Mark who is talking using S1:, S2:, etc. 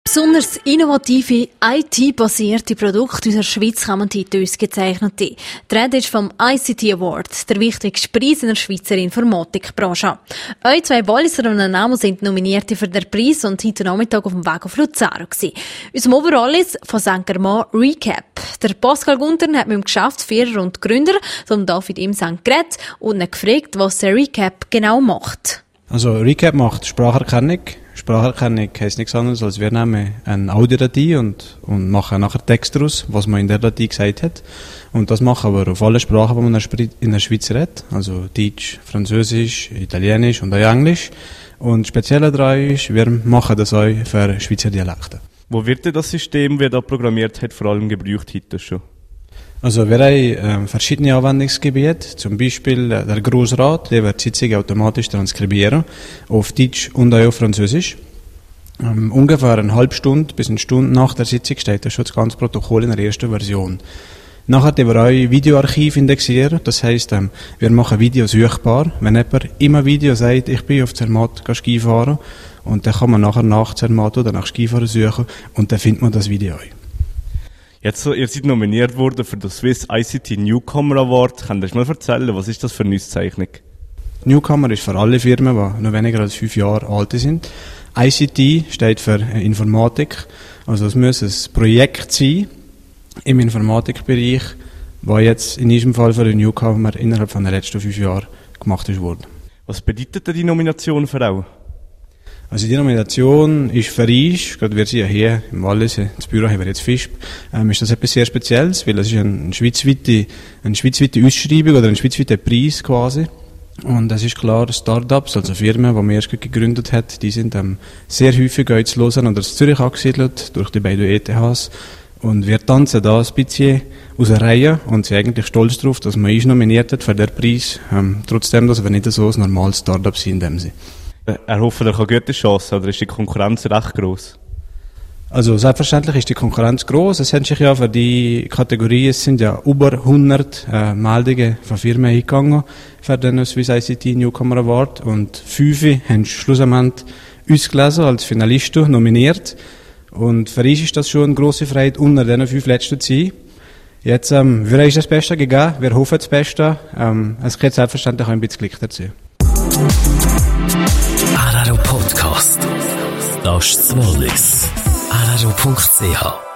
S1: Besonders innovative, IT-basierte Produkte aus der Schweiz kann man heute ausgezeichnet. Die Rede ist vom ICT Award, der wichtigste Preis in der Schweizer Informatikbranche. Euch zwei Walliser und Namo sind nominiert für den Preis und heute Nachmittag auf dem Weg auf Luzaro gewesen. Unser Overallis von St. Germain Recap. Der Pascal Gunter hat mit dem Geschäftsführer und Gründer, vom David Imsang, geredet und ihn gefragt, was der Recap genau macht.
S2: Also Recap macht Spracherkennung. Spracherkennung heisst nichts anderes, als wir nehmen eine Audiodatei und machen nachher Text daraus, was man in der Datei gesagt hat. Und das machen wir auf alle Sprachen, die man in der Schweiz redet. Also Deutsch, Französisch, Italienisch und auch Englisch. Und speziell daran ist, wir machen das auch für Schweizer Dialekte.
S3: Wo wird denn das System, wie das programmiert hat, vor allem gebraucht heute schon?
S2: Also wir haben verschiedene Anwendungsgebiete, zum Beispiel der Grossrat, der wird Sitzungen automatisch transkribieren, auf Deutsch und auch auf Französisch. Ungefähr eine halbe Stunde bis eine Stunde nach der Sitzung steht da schon das ganze Protokoll in der ersten Version. Nachher haben wir auch Videoarchiv indexieren, das heisst, wir machen Videos suchbar. Wenn jemand immer Video sagt, ich bin auf Zermatt Skifahren, und dann kann man nachher nach Zermatt oder nach Skifahren suchen und dann findet man das Video auch.
S3: Jetzt, ihr seid nominiert worden für den Swiss ICT Newcomer Award. Könnt ihr mal erzählen, was ist das für eine Auszeichnung?
S2: Newcomer ist für alle Firmen, die noch weniger als 5 Jahre alt sind. ICT steht für Informatik. Also es muss ein Projekt sein im Informatikbereich, das jetzt in diesem Fall für den Newcomer innerhalb von den letzten 5 Jahren gemacht wurde.
S3: Was bedeutet denn die Nomination für euch?
S2: Also die Nomination ist für uns, gerade wir sind ja hier im Wallis, das Büro haben wir jetzt FISP, ist das etwas sehr Spezielles, weil es ist eine schweizweite Ausschreibung oder ein schweizweiter Preis quasi. Und es ist klar, Startups, also Firmen, die man erst gegründet hat, die sind sehr häufig zu Lausanne oder in Zürich angesiedelt, durch die beiden ETHs. Und wir tanzen da ein bisschen aus der Reihe und sind eigentlich stolz darauf, dass man uns nominiert hat für den Preis, trotzdem, dass wir nicht so ein normales Startup sind in dem Sinne.
S3: Erhoffen ihr gute Chancen oder ist die Konkurrenz recht gross?
S2: Also selbstverständlich ist die Konkurrenz gross. Es haben sich ja für die Kategorie, es sind ja über 100 Meldungen von Firmen eingegangen für den Swiss ICT Newcomer Award und 5 haben schlussendlich uns gelesen als Finalisten nominiert. Und für uns ist das schon eine grosse Freude, unter diesen 5 Letzten zu sein. Jetzt wir haben uns das Beste gegeben, wir hoffen das Beste. Es geht selbstverständlich auch ein bisschen Glück dazu.
S4: Araro Podcast. Das ist Wallis. Araro.ch